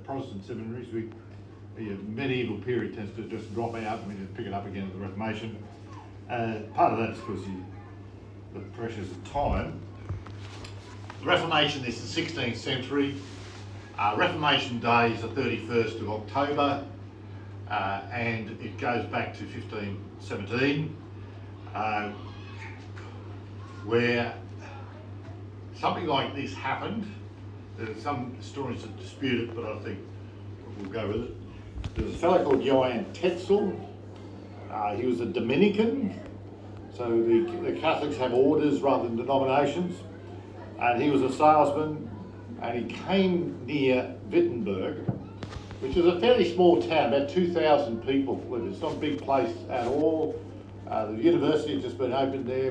Protestant seminaries. The medieval period tends to just drop out and we just pick it up again at the Reformation. Part of that is because the pressures of time. The Reformation is the 16th century. Reformation Day is the 31st of October, and it goes back to 1517, where something like this happened. There are some historians that dispute it, but I think we'll go with it. There's a fellow called Johann Tetzel. He was a Dominican, so the Catholics have orders rather than denominations, and he was a salesman, and he came near Wittenberg, which is a fairly small town, about 2,000 people live. It's not a big place at all. The university had just been opened there,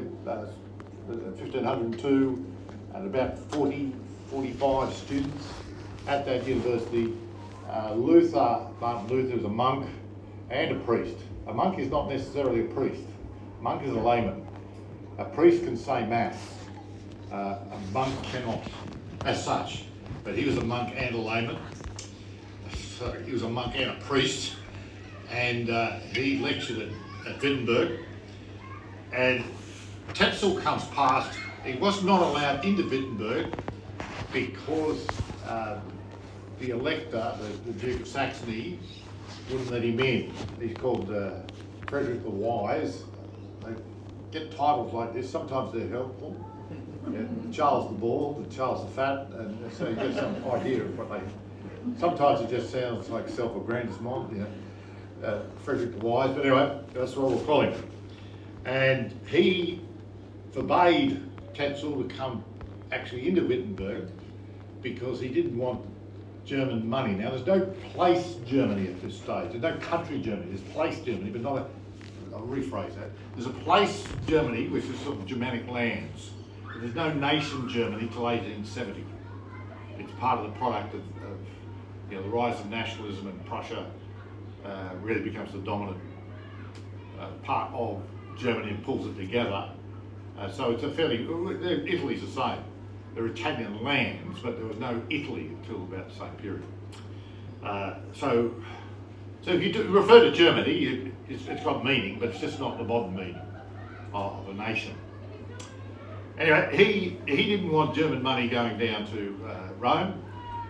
1502, and about 45 students at that university. Martin Luther was a monk and a priest. A monk is not necessarily a priest. A monk is a layman. A priest can say mass. A monk cannot, as such. But he was a monk and a layman. So he was a monk and a priest. And he lectured at Wittenberg. And Tetzel comes past. He was not allowed into Wittenberg because the elector, the Duke of Saxony, wouldn't let him in. He's called Frederick the Wise. They get titles like this. Sometimes they're helpful. Yeah, Charles the Bald, Charles the Fat, and so you get some idea of what they... Sometimes it just sounds like self-aggrandizement, you know. Frederick the Wise, but anyway, that's what we'll call him. And he forbade Tetzel to come actually into Wittenberg because he didn't want German money. Now, there's no place Germany at this stage. There's no country Germany. There's place Germany, but not a... I'll rephrase that. There's a place Germany, which is sort of Germanic lands. But there's no nation Germany till 1870. It's part of the product of the rise of nationalism, and Prussia really becomes the dominant part of Germany and pulls it together. So it's a fairly... Italy's the same. They're Italian lands, but there was no Italy until about the same period. So if you refer to Germany, it's got meaning, but it's just not the modern meaning of a nation. Anyway, he didn't want German money going down to Rome,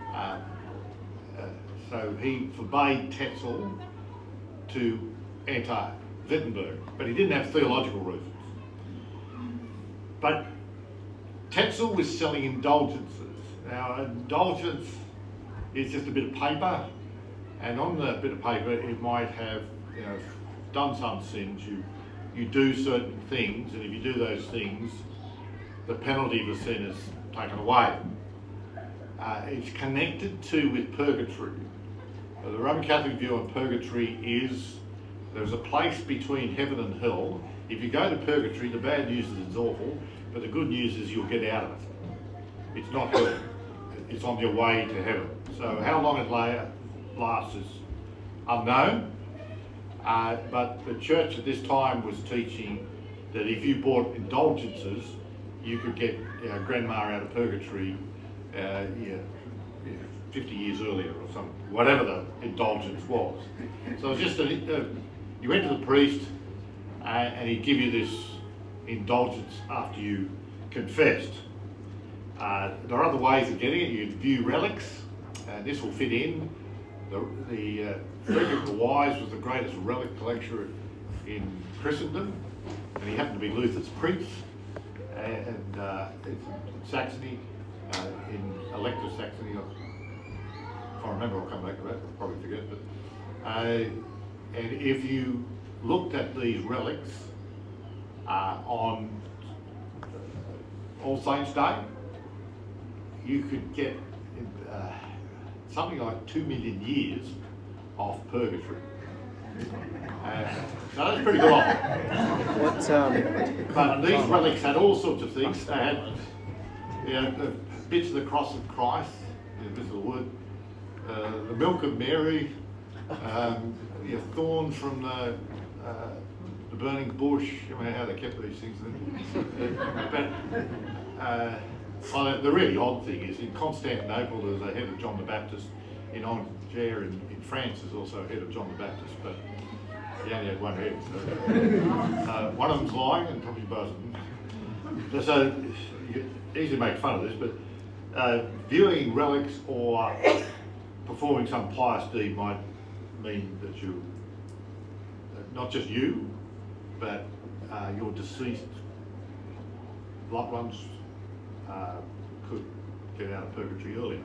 so he forbade Tetzel to enter Wittenberg, but he didn't have theological reasons. But Tetzel was selling indulgences. Now, indulgence is just a bit of paper, and on the bit of paper it might have, done some sins. You do certain things, and if you do those things, the penalty of the sin is taken away. It's connected with purgatory. The Roman Catholic view on purgatory is there's a place between heaven and hell. If you go to purgatory, the bad news is it's awful, but the good news is you'll get out of it. It's not hell. It's on your way to heaven. So how long it lasts is unknown, but the church at this time was teaching that if you bought indulgences, you could get grandma out of purgatory 50 years earlier or something, whatever the indulgence was. So it's just you went to the priest and he'd give you this indulgence after you confessed. There are other ways of getting it. You'd view relics, and this will fit in. The Frederick the Wise was the greatest relic collector in Christendom, and he happened to be Luther's prince, and in Saxony, in Elector Saxony. If I remember, I'll come back to that. I'll probably forget, but and if you looked at these relics on All Saints' Day, you could get something like 2 million years off purgatory. So that's pretty good offer. But these relics had all sorts of things. They had the bits of the cross of Christ, bits of the wood, the milk of Mary, thorns from the burning bush. I mean, how they kept these things. But the really odd thing is in Constantinople, there was a head of John the Baptist, in Angers in France is also ahead of John the Baptist, but he only had one head. So, one of them's lying and probably both of them. So you can easily make fun of this, but viewing relics or performing some pious deed might mean that you, not just you, but your deceased loved ones could get out of purgatory earlier.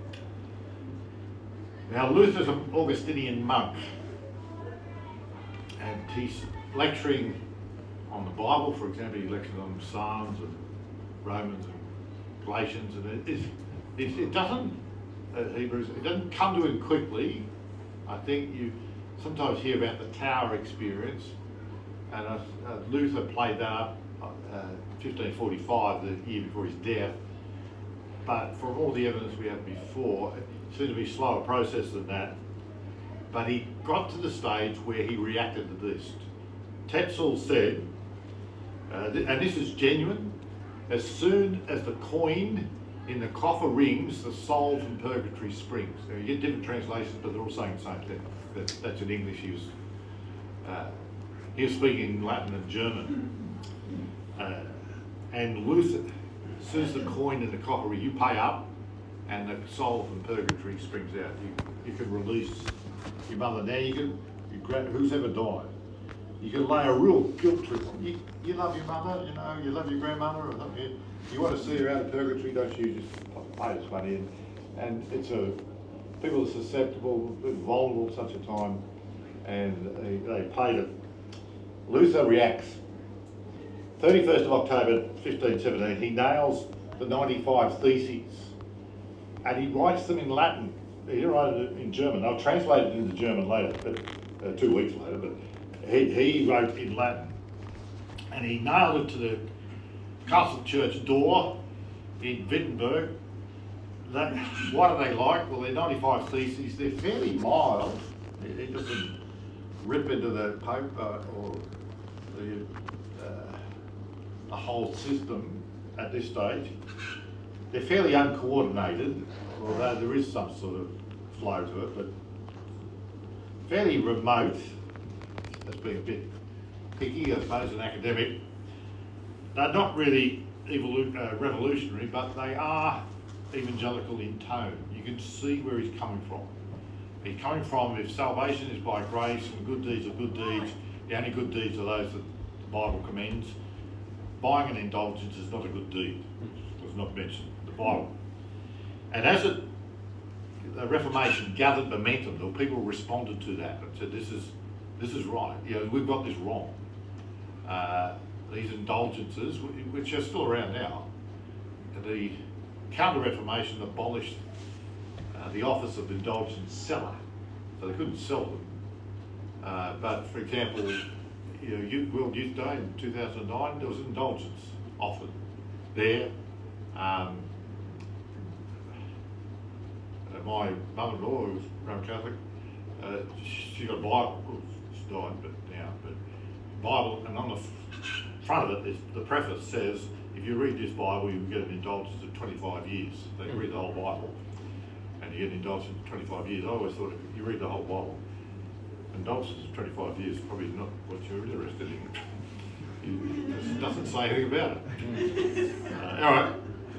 Now, Luther's an Augustinian monk, and he's lecturing on the Bible. For example, he lectures on Psalms and Romans and Galatians, and it doesn't, Hebrews, it doesn't come to him quickly. I think you sometimes hear about the Tower experience, and Luther played that up 1545, the year before his death. But from all the evidence we had before, it seemed to be a slower process than that. But he got to the stage where he reacted to this. Tetzel said, and this is genuine, as soon as the coin in the coffer rings, the soul from purgatory springs. Now you get different translations, but they're all saying the same thing. That's in English. He was speaking Latin and German. And Luther, as soon as the coin in the coffer ring, you pay up, and the soul from purgatory springs out. You can release your mother. Now you grab who's ever died. You can lay a real guilt trip on. You love your mother, you know, you love your grandmother, or something. You want to see her out of purgatory, don't you? Just pay this money in. And people are susceptible, vulnerable at such a time, and they paid it. Luther reacts. 31st of October 1517, he nails the 95 Theses, and he writes them in Latin. He didn't write it in German. They'll translate it into German later, but 2 weeks later. But he wrote in Latin, and he nailed it to the castle church door in Wittenberg. What are they like? Well, they're 95 Theses. They're fairly mild. He doesn't rip into the Pope or the whole system at this stage. They're fairly uncoordinated, although there is some sort of flow to it, but fairly remote. That's being a bit picky, I suppose, an academic. They're not really revolutionary, but they are evangelical in tone. You can see where he's coming from. He's coming from, if salvation is by grace and good deeds are good deeds, the only good deeds are those that the Bible commends. Buying an indulgence is not a good deed. It was not mentioned in the Bible. And as the Reformation gathered momentum, the people responded to that and said, this is right. You know, we've got this wrong. These indulgences, which are still around now, the Counter-Reformation abolished the office of indulgence seller, so they couldn't sell them. But for example, World Youth Day in 2009, there was an indulgence offered there. My mother-in-law, who was Roman Catholic, she got a Bible. She's died, but Bible, and on the front of it, the preface says, if you read this Bible, you get an indulgence of 25 years. So you read the whole Bible, and you get an indulgence of 25 years. I always thought if you read the whole Bible, indulgence of 25 years is probably not what you're interested in. It doesn't say anything about it. All right.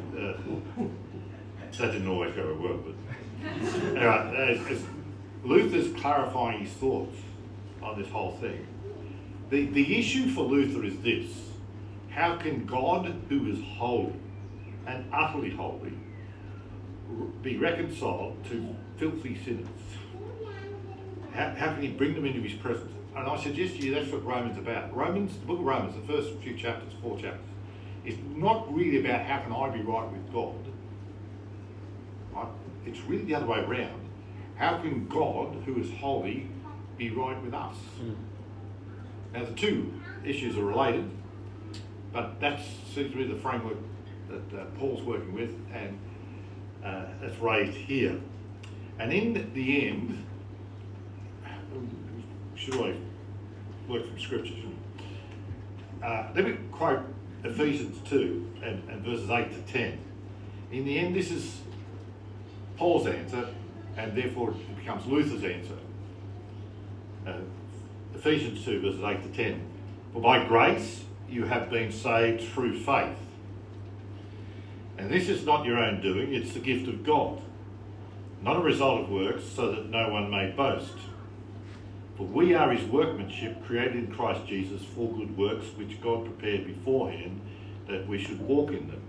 That didn't always go very well, but anyway, as Luther's clarifying his thoughts on this whole thing. The issue for Luther is this: how can God, who is holy and utterly holy, be reconciled to filthy sinners? How can he bring them into his presence? And I suggest to you that's what Romans is about. The book of Romans, the first few chapters, 4 chapters, is not really about how can I be right with God. Right? It's really the other way around. How can God, who is holy, be right with us? Now the two issues are related, but that seems to be the framework that Paul's working with, and that's raised here. And in the end, should always work from Scripture, shouldn't we? Let me quote Ephesians 2 and verses 8 to 10. In the end, this is Paul's answer. and therefore it becomes Luther's answer. Ephesians 2 verses 8 to 10. For by grace you have been saved through faith. And this is not your own doing, it's the gift of God, not a result of works, so that no one may boast. For we are his workmanship, created in Christ Jesus for good works, which God prepared beforehand that we should walk in them.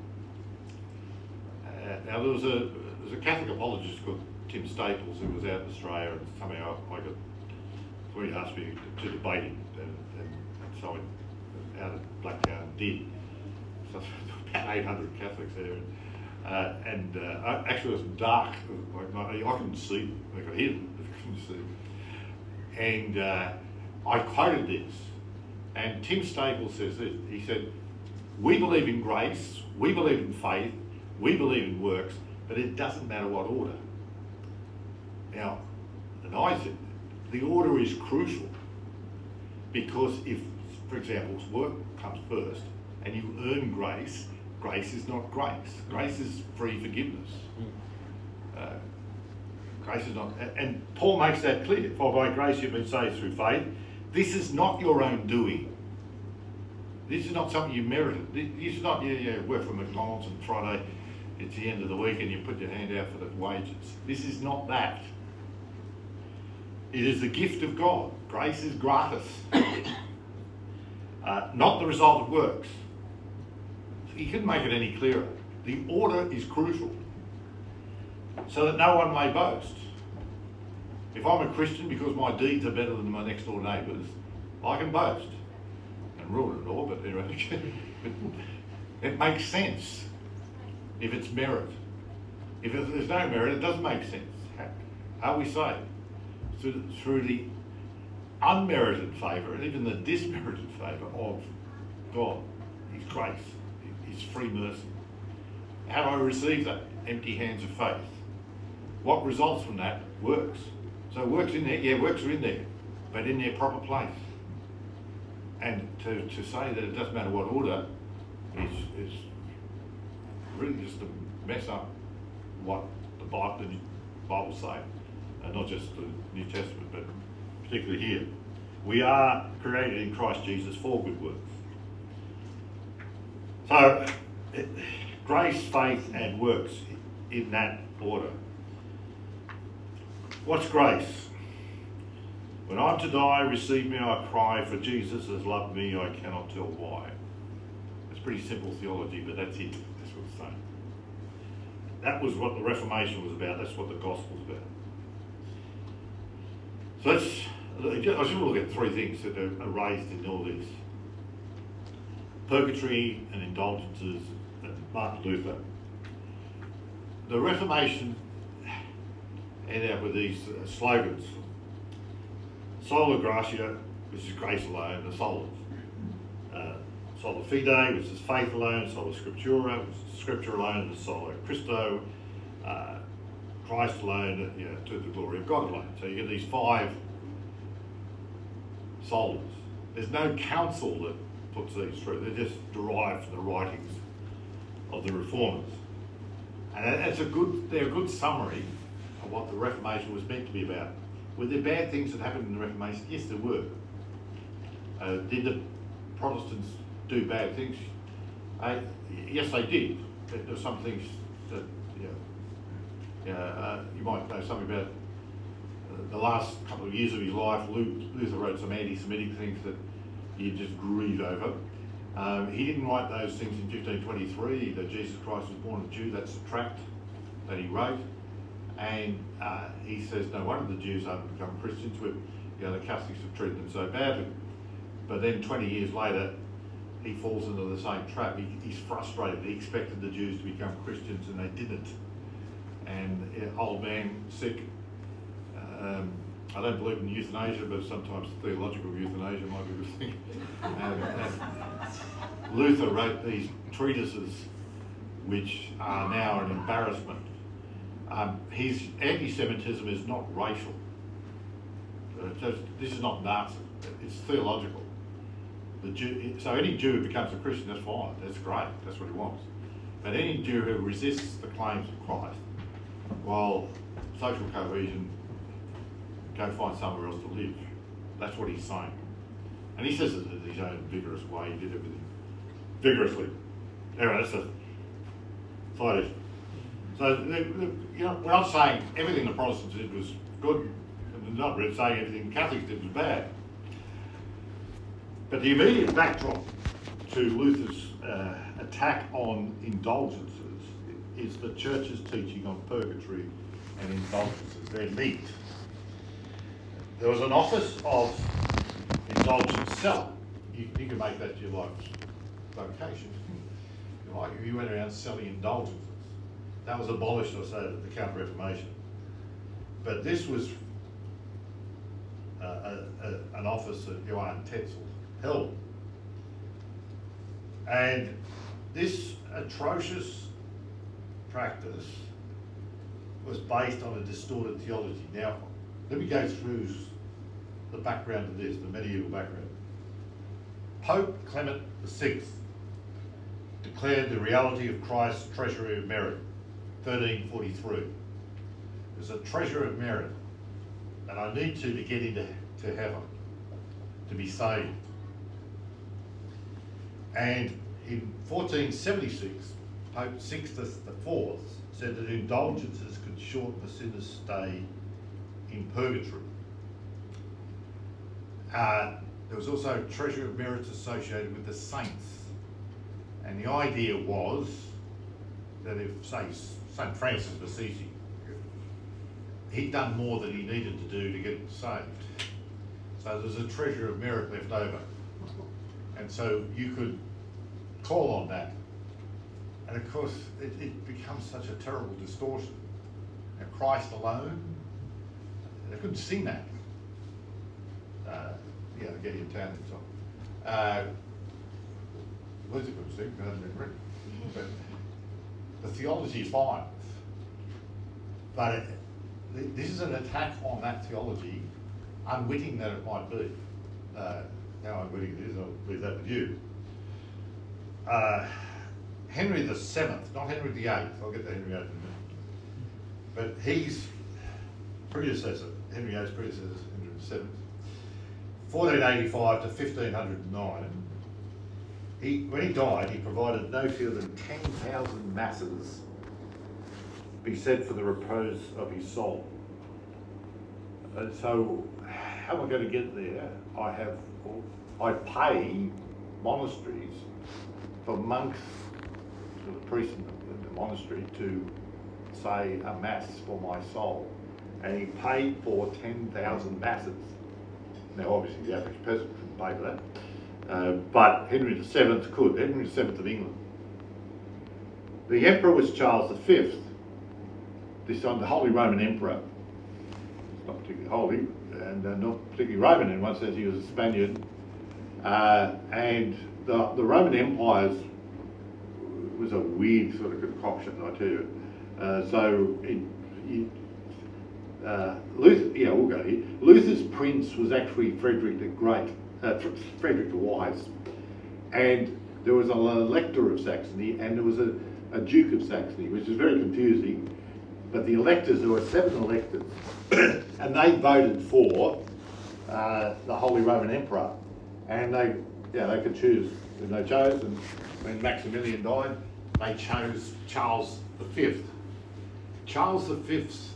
Now there was a Catholic apologist called Tim Staples who was out in Australia, and somehow he asked me to debate him, and so I out at Blacktown did. So about 800 Catholics there, and actually it was dark. I couldn't see. I could hear them, but I couldn't see. And I quoted this, and Tim Staples says this. He said, "We believe in grace, we believe in faith, we believe in works, but it doesn't matter what order." Now, and I said, the order is crucial, because if, for example, work comes first and you earn grace, grace is not grace. Grace is free forgiveness. Grace is not, and Paul makes that clear. For by grace you've been saved through faith. This is not your own doing. This is not something you merited. This is not, work for McDonald's and Friday, it's the end of the week and you put your hand out for the wages. This is not that. It is the gift of God. Grace is gratis. Not the result of works. He couldn't make it any clearer. The order is crucial, so that no one may boast. If I'm a Christian because my deeds are better than my next door neighbours, I can boast and ruin it all, but anyway, it makes sense if it's merit. If there's no merit, it doesn't make sense. How are we saved? Through the unmerited favour and even the dismerited favour of God, his grace, his free mercy. How do I receive that? Empty hands of faith. What results from that? Works. So works in there, works are in there, but in their proper place. And to say that it doesn't matter what order is really just to mess up what the Bible say, and not just the New Testament, but particularly here. We are created in Christ Jesus for good works. So, grace, faith, and works in that order. What's grace? When I'm to die, receive me, I cry, for Jesus has loved me, I cannot tell why. It's pretty simple theology, but that's it. That's what it's saying. That was what the Reformation was about. That's what the gospel's about. So I just want to look at three things that are raised in all this. Purgatory and indulgences and Martin Luther. The Reformation ended up with these slogans. Sola gratia, which is grace alone, the solas. Sola fide, which is faith alone, sola scriptura, which is scripture alone, and sola Christo, Christ alone, to the glory of God alone. So you get these 5 solas. There's no council that puts these through. They're just derived from the writings of the Reformers. And they're a good summary of what the Reformation was meant to be about. Were there bad things that happened in the Reformation? Yes, there were. Did the Protestants do bad things? Yes, they did. There were some things that, you might know something about the last couple of years of his life. Luther wrote some anti-Semitic things that he just grieved over. He didn't write those things in 1523, that Jesus Christ was born a Jew. That's a tract that he wrote. And he says, no wonder the Jews haven't become Christians. The Catholics have treated them so badly. But then 20 years later, he falls into the same trap. He's frustrated. He expected the Jews to become Christians and they didn't. And old man, sick. I don't believe in euthanasia, but sometimes theological euthanasia might be a good thing. And Luther wrote these treatises which are now an embarrassment. His anti-Semitism is not racial. This is not Nazi. It's theological. So any Jew who becomes a Christian, that's fine. That's great. That's what he wants. But any Jew who resists the claims of Christ, well, social cohesion, go find somewhere else to live. That's what he's saying. And he says it in his own vigorous way. He did everything vigorously. Anyway, that's a side issue. So, we're not saying everything the Protestants did was good, and we're not really saying everything the Catholics did was bad. But the immediate backdrop to Luther's attack on indulgences is the Church's teaching on purgatory and indulgences. They're linked. There was an office of indulgence seller. You can make that your vocation. You went around selling indulgences. That was abolished, I say, at the Counter-Reformation. But this was an office that Johann Tetzel held. And this atrocious practice was based on a distorted theology. Now, let me go through the background of this, the medieval background. Pope Clement VI declared the reality of Christ's treasury of merit, 1343. There's a treasure of merit that I need to get into heaven, to be saved. And in 1476, Pope Sixtus IV said that indulgences could shorten a sinner's stay in purgatory. There was also a treasure of merits associated with the saints. And the idea was that if, say, St. Francis of Assisi, he'd done more than he needed to do to get saved. So there's a treasure of merit left over. And so you could call on that. And of course, it becomes such a terrible distortion. Now, Christ alone, they couldn't sing that. Get your town and so on. Luther could sing, but it hasn't been written. But the theology is fine. But this is an attack on that theology, unwitting that it might be. How unwitting it is, I'll leave that with you. Henry VII, not Henry VIII, I'll get to Henry VIII in a minute. But his predecessor, Henry VIII's predecessor, Henry VII, 1485 to 1509, when he died, he provided no fewer than 10,000 masses be said for the repose of his soul. And so, how am I going to get there? I pay monasteries for monks, the priests in the monastery, to say a mass for my soul. And he paid for 10,000 masses. Now, obviously, the average person couldn't pay for that. But Henry VII could, Henry VII of England. The emperor was Charles V, this time the Holy Roman Emperor. It's not particularly holy, and not particularly Roman in one sense, he was a Spaniard. And the Roman Empire was a weird sort of concoction, I tell you. Luther, we'll go here. Luther's prince was actually Frederick the Great, Frederick the Wise, and there was an elector of Saxony, and there was a Duke of Saxony, which is very confusing. But the electors, there were 7 electors, and they voted for the Holy Roman Emperor, and they could choose. And they chose, and when Maximilian died, they chose Charles V. Charles V's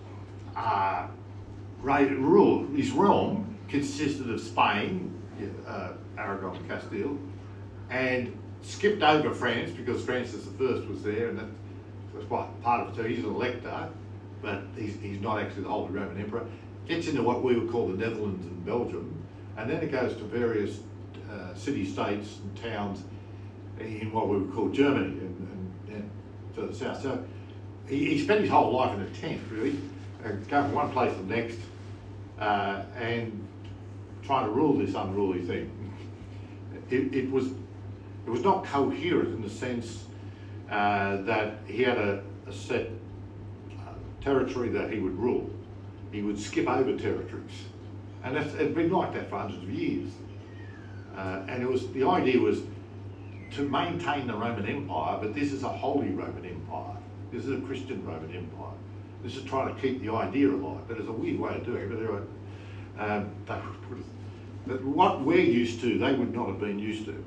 rule, his realm consisted of Spain, Aragon, Castile, and skipped over France because Francis I was there, and that was part of it. So he's an elector, but he's not actually the Holy Roman Emperor. Gets into what we would call the Netherlands and Belgium, and then it goes to various city-states and towns in what we would call Germany and to the south. So he spent his whole life in a tent, really, going from one place to the next, and trying to rule this unruly thing. It was not coherent in the sense that he had a set territory that he would rule. He would skip over territories, and it's been like that for hundreds of years. And the idea was to maintain the Roman Empire, but this is a Holy Roman Empire. This is a Christian Roman Empire. This is trying to keep the idea alive, but it's a weird way of doing it. But but what we're used to, they would not have been used to.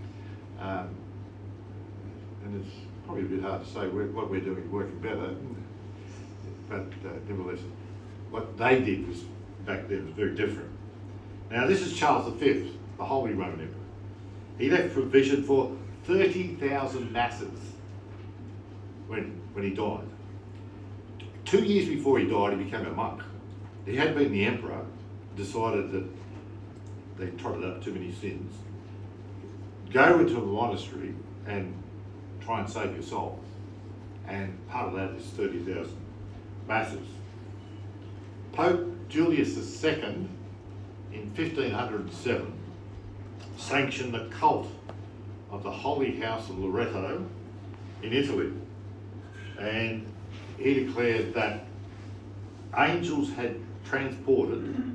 And it's probably a bit hard to say what we're doing is working better, but nevertheless, what they did was back then was very different. Now this is Charles V, the Holy Roman Emperor. He left provision for 30,000 masses when he died. 2 years before he died, he became a monk. He had been the emperor, decided that they trotted up too many sins. Go into a monastery and try and save your soul. And part of that is 30,000 masses. Pope Julius II in 1507 sanctioned the cult of the Holy House of Loreto in Italy. And he declared that angels had transported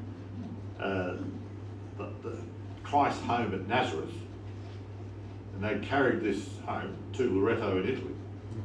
the Christ home at Nazareth, and they carried this home to Loreto in Italy.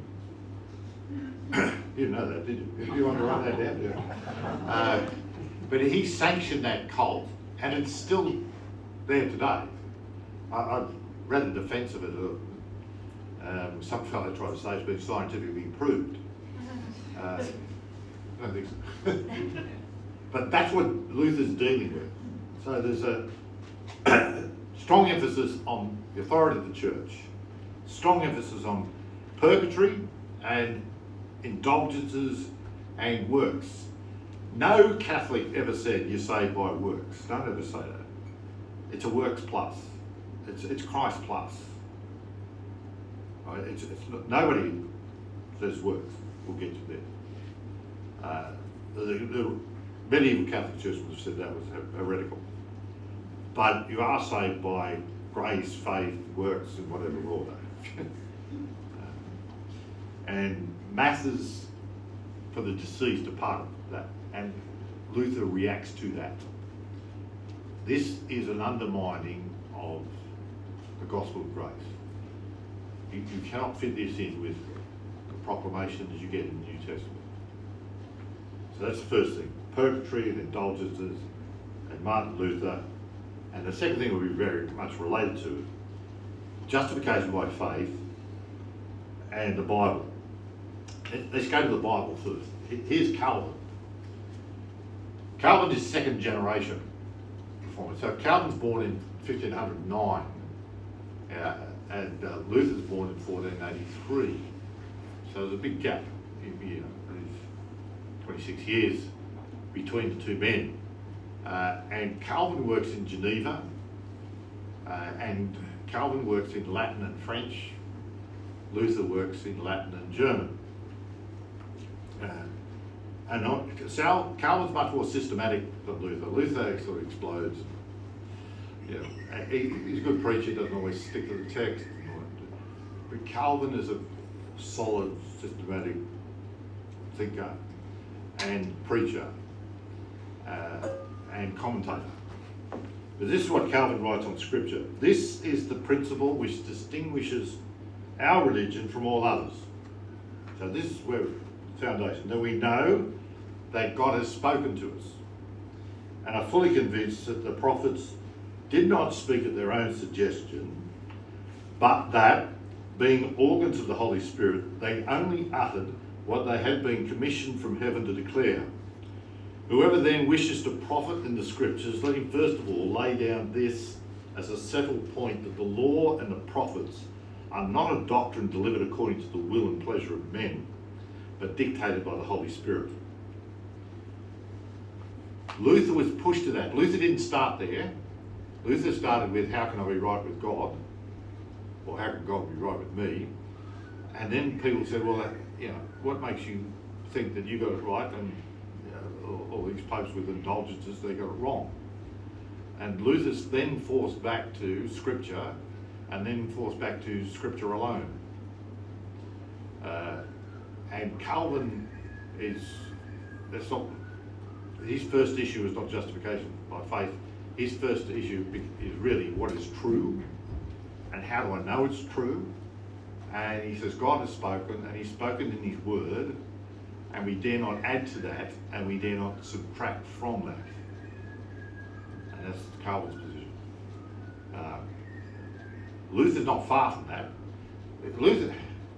You didn't know that, did you? You want to write that down? Yeah. But he sanctioned that cult, and it's still there today. I've read a defence of it. Some fellow tried to say it's been scientifically proved. I don't think so. But that's what Luther's dealing with. So there's a strong emphasis on the authority of the church, strong emphasis on purgatory and indulgences and works. No Catholic ever said you're saved by works. Don't ever say that. It's a works plus. It's Christ plus. Right? Nobody says works will get you there. The medieval Catholic Church would have said that was heretical. But you are saved by grace, faith, works, and whatever order. And masses for the deceased are part of that. And Luther reacts to that. This is an undermining of the gospel of grace. You cannot fit this in with the proclamations you get in the New Testament. So that's the first thing. Purgatory and indulgences and Martin Luther. And the second thing will be very much related to it. Justification by faith and the Bible. Let's go to the Bible first. Here's Calvin. Calvin is second generation reformer. So Calvin's born in 1509 and Luther's born in 1483. So there's a big gap, 26 years between the two men. And Calvin works in Geneva, and Calvin works in Latin and French. Luther works in Latin and German. Calvin's much more systematic than Luther. Luther sort of explodes. He's a good preacher, he doesn't always stick to the text. But Calvin is a solid, systematic thinker and preacher and commentator. But this is what Calvin writes on Scripture. This is the principle which distinguishes our religion from all others. So this is where the foundation, that we know that God has spoken to us and are fully convinced that the prophets did not speak at their own suggestion, but that, being organs of the Holy Spirit, they only uttered what they had been commissioned from heaven to declare. Whoever then wishes to profit in the Scriptures, let him first of all lay down this as a settled point, that the law and the prophets are not a doctrine delivered according to the will and pleasure of men, but dictated by the Holy Spirit. Luther was pushed to that. Luther didn't start there. Luther started with, how can I be right with God? Or how can God be right with me? And then people said, well, what makes you think that you got it right and all these popes with indulgences, they got it wrong? And Luther's then forced back to Scripture, and then forced back to Scripture alone. And Calvin his first issue is not justification by faith. His first issue is really what is true, and how do I know it's true? And he says God has spoken, and he's spoken in his word, and we dare not add to that, and we dare not subtract from that. And that's Calvin's position. Luther's not far from that. Luther,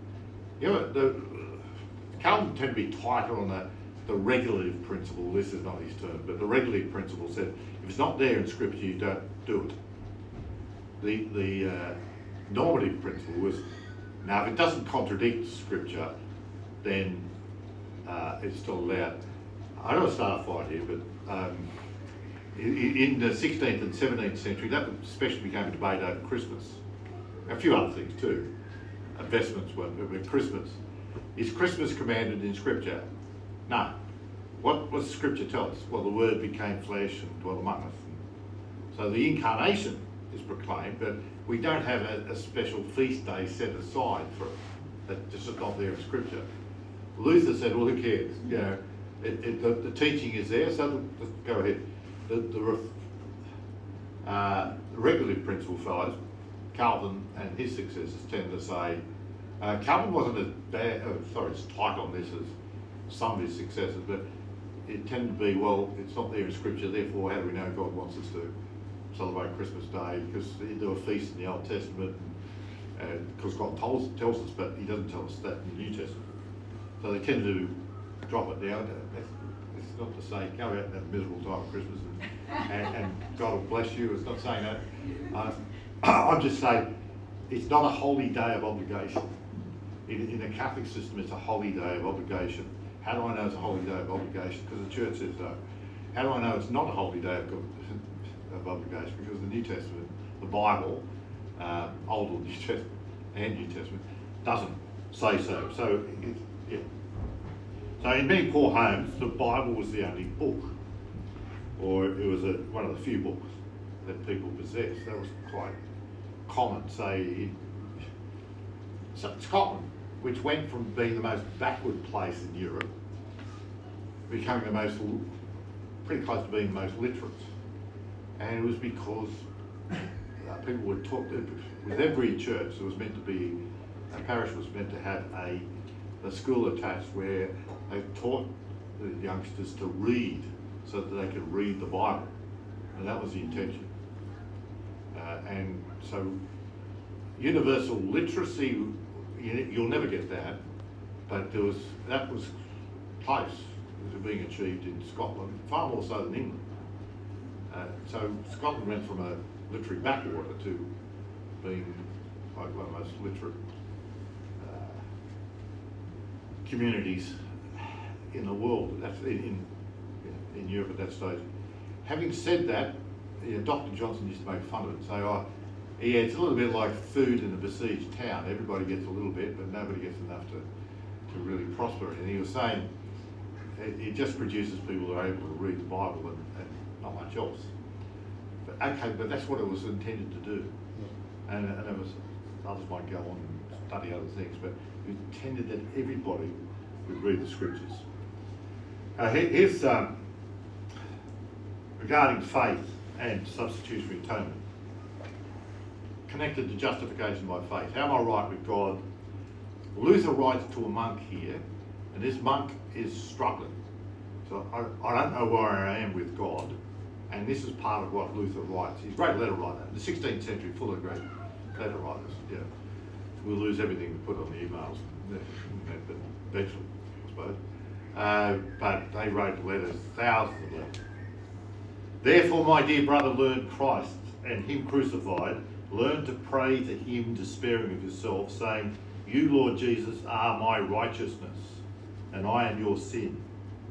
Calvin tended to be tighter on the regulative principle. This is not his term, but the regulative principle said if it's not there in Scripture, you don't do it. The normative principle was, now if it doesn't contradict Scripture, then it's still allowed. I don't want to start a fight here, but in the 16th and 17th century, that especially became a debate over Christmas. A few other things too. Vestments were Christmas. Is Christmas commanded in Scripture? No. What does Scripture tell us? Well, the Word became flesh and dwelt among us. So the incarnation is proclaimed, but we don't have a special feast day set aside for it. That's just not there in Scripture. Luther said, well, who cares? You know, the teaching is there, so let's go ahead. The regulative principle fellows, Calvin and his successors, tend to say, Calvin wasn't as bad, as tight on this as some of his successors, but it tended to be, well, it's not there in Scripture, therefore how do we know God wants us to celebrate Christmas Day? Because there were feasts in the Old Testament, because God tells us, but he doesn't tell us that in the New Testament. So they tend to drop it down. It's not to say, go out and have a miserable time at Christmas and God will bless you. It's not saying that. I'm just saying, it's not a holy day of obligation. In the Catholic system, it's a holy day of obligation. How do I know it's a holy day of obligation? Because the Church says so. How do I know it's not a holy day of obligation? Because the New Testament, the Bible, Old or New Testament and New Testament, doesn't say so. So, yeah. So in many poor homes, the Bible was the only book, or it was one of the few books that people possessed. That was quite common. Say in Scotland, which went from being the most backward place in Europe, becoming pretty close to being the most literate. And it was because people were taught, with every church there was meant to be, a parish was meant to have a school attached where they taught the youngsters to read so that they could read the Bible. And that was the intention. And so universal literacy, you'll never get that, but that was close to being achieved in Scotland, far more so than England. So Scotland went from a literary backwater to being like one of the most literate communities in the world. That's in Europe at that stage. Having said that, Dr. Johnson used to make fun of it and say, oh, yeah, it's a little bit like food in a besieged town. Everybody gets a little bit, but nobody gets enough to really prosper. And he was saying it just produces people who are able to read the Bible and not much else. But okay, but that's what it was intended to do. And it was, others might go on and study other things, but it intended that everybody would read the Scriptures. Here's regarding faith and substitutionary atonement. Connected to justification by faith. How am I right with God? Luther writes to a monk here, and this monk is struggling. So I don't know where I am with God, and this is part of what Luther writes. He's a great letter writer. The 16th century, full of great letter writers. Yeah, we'll lose everything we put on the emails, but eventually, I suppose. But they wrote letters, thousands of letters. Therefore, my dear brother, learn Christ and him crucified. Learn to pray to him, despairing of yourself, saying, you, Lord Jesus, are my righteousness, and I am your sin.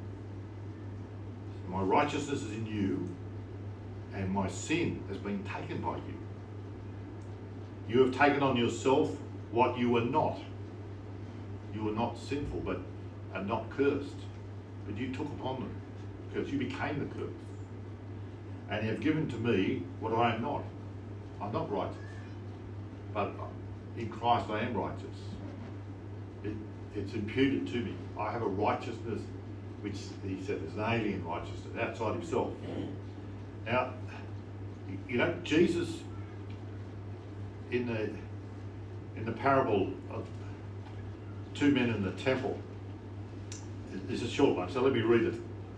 My righteousness is in you, and my sin has been taken by you. You have taken on yourself what you were not. You were not sinful, but are not cursed. But you took upon them, because you became the curse. And you have given to me what I am not. I'm not righteous, but in Christ I am righteous. It's imputed to me. I have a righteousness which he said is an alien righteousness outside himself. Now, Jesus in the parable of two men in the temple, It's a short one, so let me read it.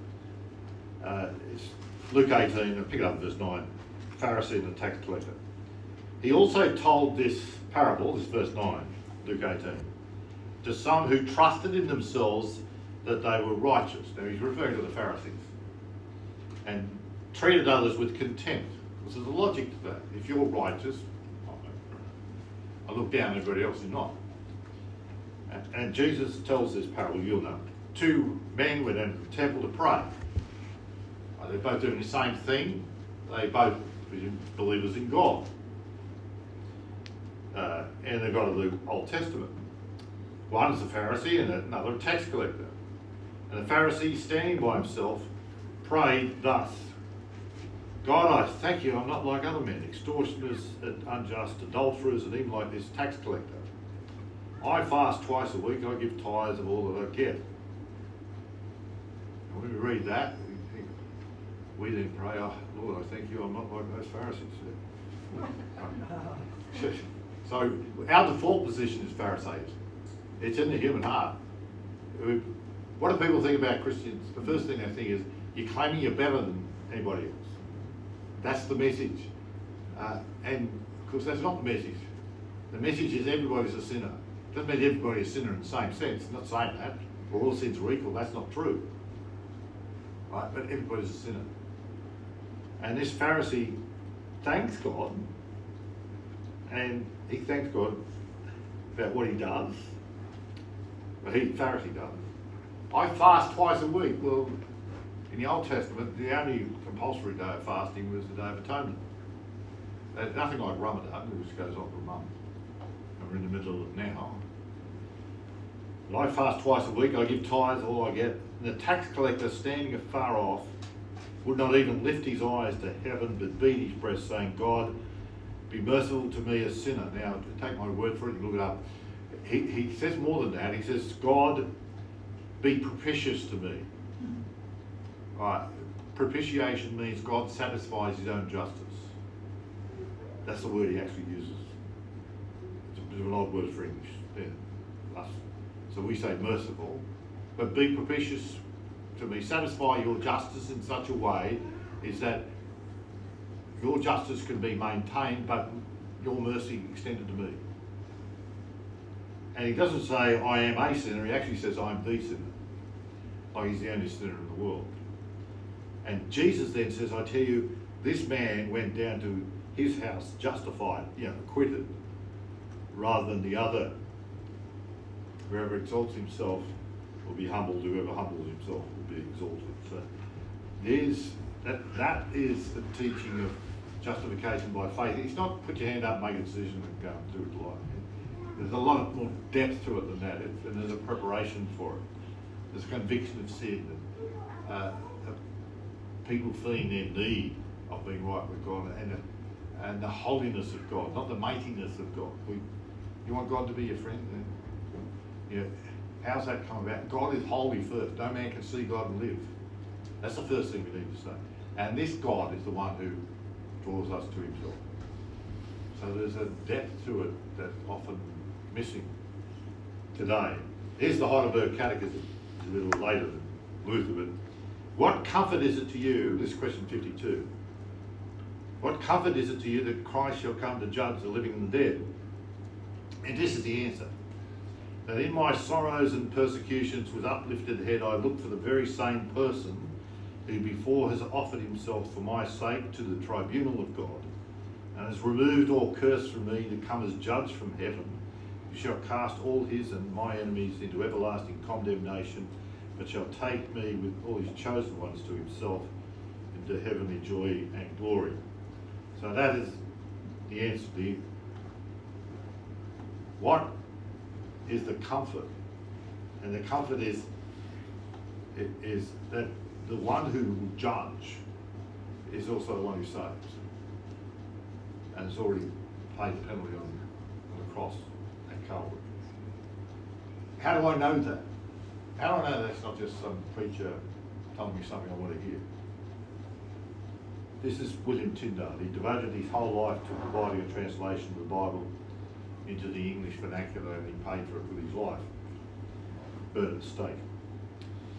It's Luke 18, and pick it up at verse 9. Pharisee and the tax collector. He also told this parable, this verse 9, Luke 18, to some who trusted in themselves that they were righteous. Now he's referring to the Pharisees. And treated others with contempt. Because there's a logic to that. If you're righteous, I look down on everybody else who's not. And Jesus tells this parable, you'll know. Two men went into the temple to pray. They're both doing the same thing. They both believers in God. And they've got the Old Testament. One is a Pharisee and another a tax collector. And the Pharisee, standing by himself, prayed thus: God, I thank you I'm not like other men, extortioners, unjust, adulterers, and even like this tax collector. I fast twice a week, I give tithes of all that I get. And when we read that, we then pray, oh, Lord, I thank you I'm not like those Pharisees. So our default position is Pharisaism. It's in the human heart. What do people think about Christians? The first thing they think is, you're claiming you're better than anybody else. That's the message. And of course that's not the message. The message is everybody's a sinner. Doesn't mean everybody's a sinner in the same sense. It's not saying that. Or all sins are equal. That's not true. Right? But everybody's a sinner. And this Pharisee thanks God, and he thanks God about what he does. Well, Pharisee does. I fast twice a week. Well, in the Old Testament, the only compulsory day of fasting was the Day of Atonement. There's nothing like Ramadan, which goes on for a month. And we're in the middle of it now. But I fast twice a week, I give tithes all I get. And the tax collector, standing afar off, would not even lift his eyes to heaven, but beat his breast, saying, God, be merciful to me, a sinner. Now, take my word for it, you look it up. He says more than that. He says, God, be propitious to me. Right. Propitiation means God satisfies his own justice. That's the word he actually uses. It's a bit of an odd word for English. Yeah, us. So we say merciful, but be propitious to me. Satisfy your justice in such a way is that your justice can be maintained, but your mercy extended to me. And he doesn't say, I am a sinner, he actually says, I am the sinner. Like he's the only sinner in the world. And Jesus then says, I tell you, this man went down to his house justified, acquitted, rather than the other. Whoever exalts himself will be humbled, whoever humbles himself will be exalted. So that is the teaching of justification by faith. It's not put your hand up, make a decision and go and do it like. There's a lot more depth to it than that, and there's a preparation for it. There's a conviction of sin, and people feeling their need of being right with God, and the holiness of God, not the matiness of God. You want God to be your friend? Then, how's that come about? God is holy first. No man can see God and live. That's the first thing we need to say. And this God is the one who draws us to himself. So there's a depth to it that's often missing today. Here's the Heidelberg Catechism. It's a little later than Luther, but what comfort is it to you, this is question 52, what comfort is it to you that Christ shall come to judge the living and the dead? And this is the answer. That in my sorrows and persecutions with uplifted head I look for the very same person who before has offered himself for my sake to the tribunal of God, and has removed all curse from me to come as judge from heaven, who shall cast all his and my enemies into everlasting condemnation, but shall take me with all his chosen ones to himself into heavenly joy and glory. So that is the answer to you. What is the comfort? And the comfort is that the one who will judge is also the one who saves. And has already paid the penalty on the cross at Calvary. How do I know that? How do I know that's not just some preacher telling me something I want to hear? This is William Tyndale. He devoted his whole life to providing a translation of the Bible into the English vernacular, and he paid for it with his life. Burnt at stake.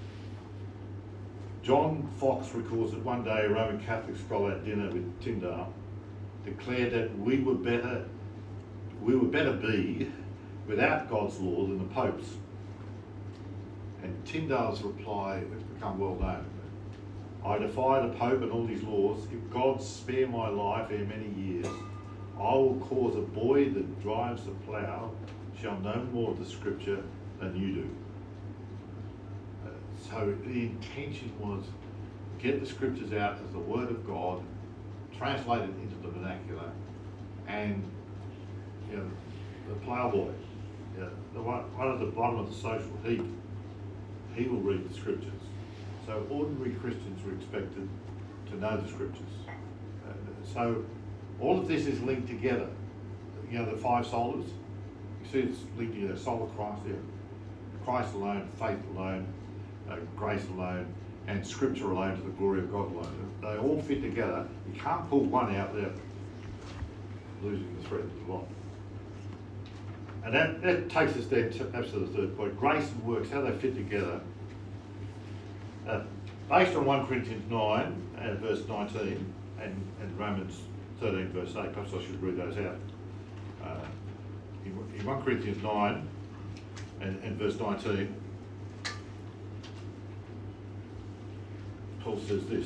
John Fox records that one day a Roman Catholic scholar at dinner with Tyndale declared that we were better be without God's law than the Pope's. And Tyndale's reply has become well known. I defy the Pope and all his laws. If God spare my life ere many years, I will cause a boy that drives the plough shall know more of the scripture than you do. So the intention was get the scriptures out as the word of God, translate it into the vernacular, and the ploughboy, the one at the bottom of the social heap, he will read the scriptures. So ordinary Christians were expected to know the scriptures. So all of this is linked together. The 5 solas, you see it's linked together. Sola Christ, Christ alone, faith alone, grace alone, and scripture alone to the glory of God alone. They all fit together. You can't pull one out there, losing the thread of the lot. And that takes us then to the third point. Grace and works, how they fit together. Based on 1 Corinthians 9 and verse 19 and Romans 13 verse 8, perhaps I should read those out. In 1 Corinthians 9 and verse 19, Paul says this,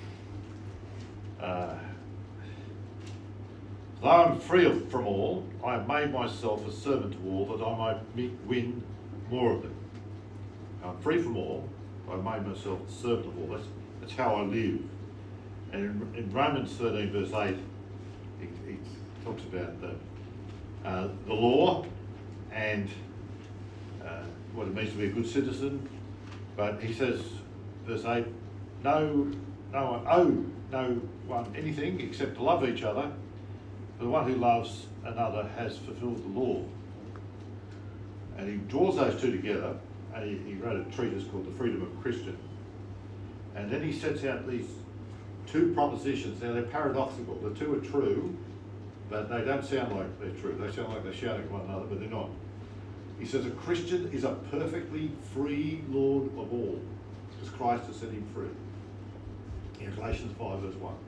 though I'm free from all, I have made myself a servant to all that I might win more of them. I'm free from all, I've made myself a servant of all. That's how I live. And in Romans 13 verse 8, he talks about the law and what it means to be a good citizen. But he says, verse 8, no one owe no one anything except to love each other. For the one who loves another has fulfilled the law. And he draws those two together, and he wrote a treatise called The Freedom of a Christian. And then he sets out these 2 propositions. Now they're paradoxical. The 2 are true, but they don't sound like they're true. They sound like they're shouting at one another, but they're not. He says a Christian is a perfectly free Lord of all, because Christ has set him free. In Galatians 5 verse 1.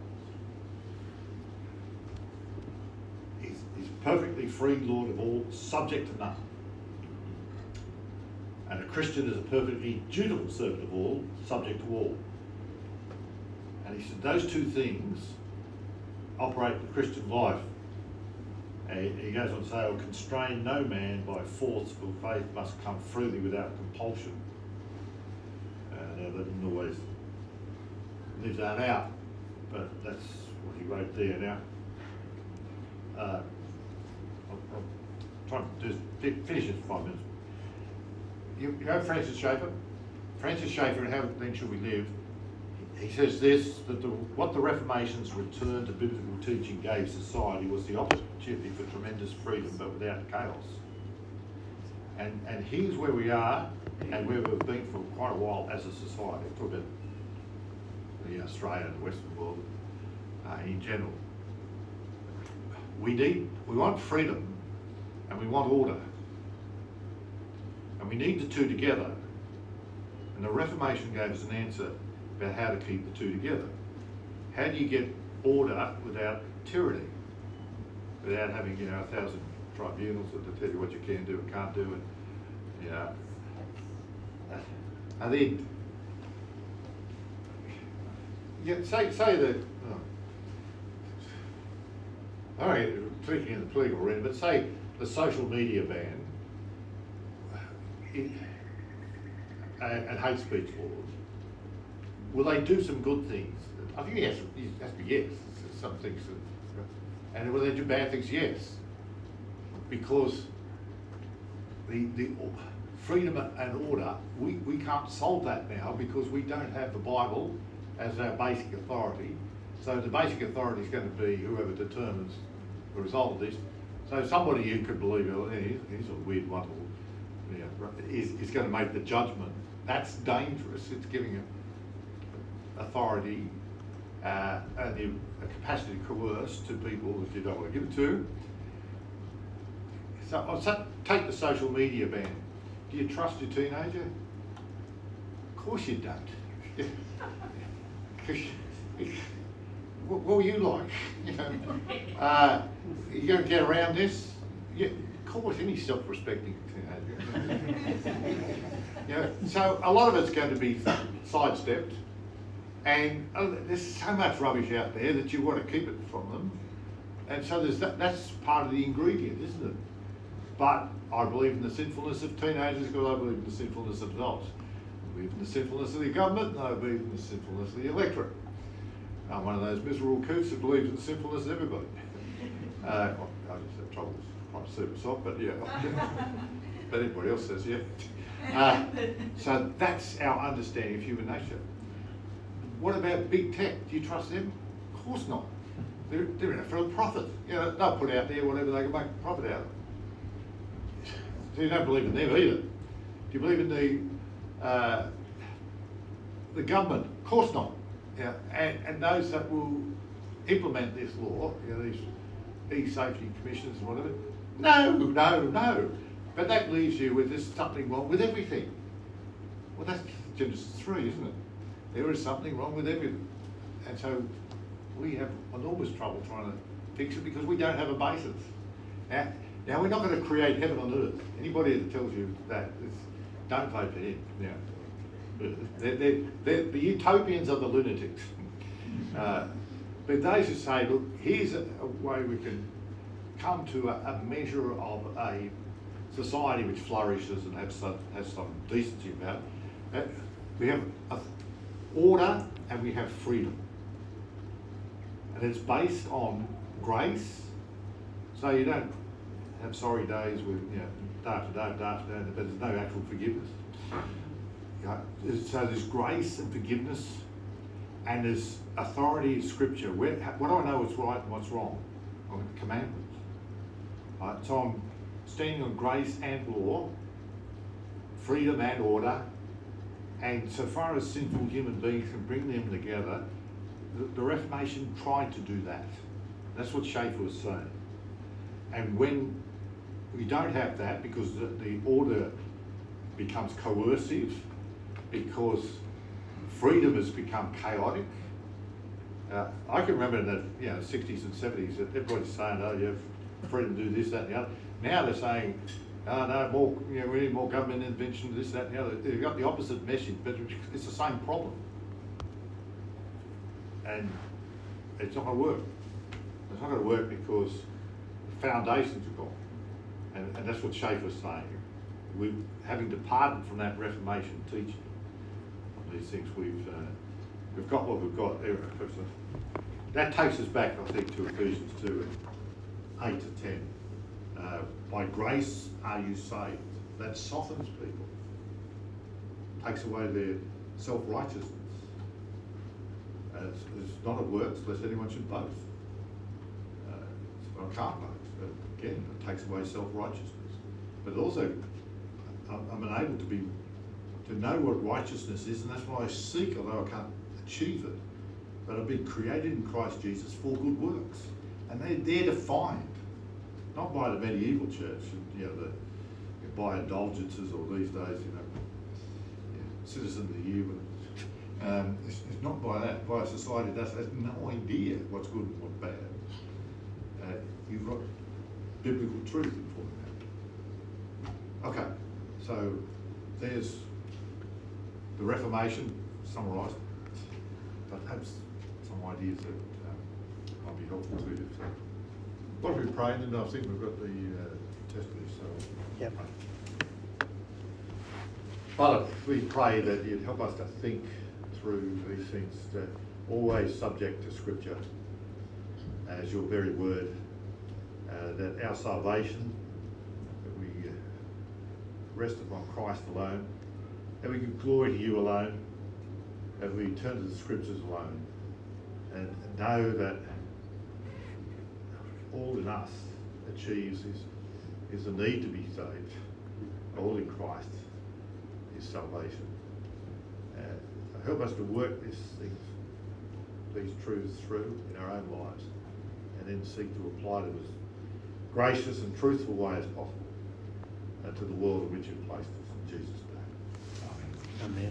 He's perfectly free Lord of all, subject to none. And a Christian is a perfectly dutiful servant of all, subject to all. And he said those 2 things operate the Christian life. And he goes on to say, I will constrain no man by force, for faith must come freely without compulsion. Now that doesn't always live that out, but that's what he wrote there. Now, I'll try to just finish it in 5 minutes. You know Francis Schaeffer? Francis Schaeffer, and How Then Should We Live? He says this, that what the Reformation's return to biblical teaching gave society was the opportunity for tremendous freedom, but without chaos. And here's where we are, and where we've been for quite a while as a society. Talk about the Australia and the Western world in general. We want freedom, and we want order. And we need the 2 together. And the Reformation gave us an answer about how to keep the 2 together. How do you get order without tyranny? Without having, 1,000 tribunals that tell you what you can do and can't do, and, and then, say that, I don't know, speaking in the political arena, but say the social media ban and hate speech laws, will they do some good things? I think it has to be yes. Some things, and will they do bad things? Yes, because the freedom and order, we can't solve that now because we don't have the Bible as our basic authority. So the basic authority is going to be whoever determines the result of this. So somebody you could believe, oh, he's a weird one, is going to make the judgment. That's dangerous. It's giving authority and the capacity to coerce to people that you don't want to give it to. So take the social media ban. Do you trust your teenager? Of course you don't. What were you like? You know, you going to get around this? Call it any self-respecting teenager. You know, so a lot of it's going to be sidestepped, and there's so much rubbish out there that you want to keep it from them, and so there's that's part of the ingredient, isn't it? But I believe in the sinfulness of teenagers because I believe in the sinfulness of adults. I believe in the sinfulness of the government, and I believe in the sinfulness of the electorate. I'm one of those miserable coots that believes in the sinfulness of everybody. I just have trouble trying to serve myself, but yeah. But everybody else says, yeah. So that's our understanding of human nature. What about big tech? Do you trust them? Of course not. They're in it for a profit. You know, they'll put out there whatever they can make a profit out of. So you don't believe in them either. Do you believe in the government? Of course not. Yeah, and those that will implement this law, you know, these e-safety commissions and whatever, no. But that leaves you with there's something wrong with everything. Well, that's Genesis 3, isn't it? There is something wrong with everything. And so we have enormous trouble trying to fix it because we don't have a basis. Now we're not going to create heaven on earth. Anybody that tells you that, don't vote for him. You know. The utopians are the lunatics. But those who say, look, here's a way we can come to a measure of a society which flourishes and has some decency about it. We have order and we have freedom. And it's based on grace, so you don't have sorry days with, you know, day after day, but there's no actual forgiveness. So there's grace and forgiveness, and there's authority in Scripture. What do I know what's right and what's wrong? On the commandments. Right? So I'm standing on grace and law, freedom and order, and so far as sinful human beings can bring them together, the Reformation tried to do that. That's what Schaeffer was saying. And when we don't have that, because the order becomes coercive, because freedom has become chaotic. I can remember in the 60s and 70s that everybody's saying, oh, you have freedom to do this, that, and the other. Now they're saying, oh, no, more, we need more government intervention, this, that, and the other. They've got the opposite message, but it's the same problem. And it's not going to work. It's not going to work because the foundations are gone. And that's what Schaeffer's saying. We're having departed from that Reformation teaching. These things we've got what we've got. That takes us back, I think, to Ephesians 2, 8 to 10. By grace are you saved. That softens people, takes away their self-righteousness. It's not of works, lest anyone should boast. I can't boast. Again, it takes away self-righteousness. But also, I'm unable to know what righteousness is, and that's what I seek, although I can't achieve it. But I've been created in Christ Jesus for good works, and they're defined not by the medieval church, by indulgences, or these days, citizen of the year. It's not by that. By a society that has no idea what's good and what's bad. You've got biblical truth informing that. Okay, so there's the Reformation summarised, but perhaps some ideas that might be helpful to you. So, what have we prayed? And I think we've got the testimony. So, yep. Father, we pray that you'd help us to think through these things, that always subject to Scripture as your very word, that our salvation, that we rest upon Christ alone, that we give glory to you alone, that we turn to the Scriptures alone, and know that all in us achieves is the need to be saved. All in Christ is salvation. Help us to work these truths through in our own lives, and then seek to apply them as gracious and truthful way as possible to the world in which you've placed us. In Jesus' name. Amen. Amen.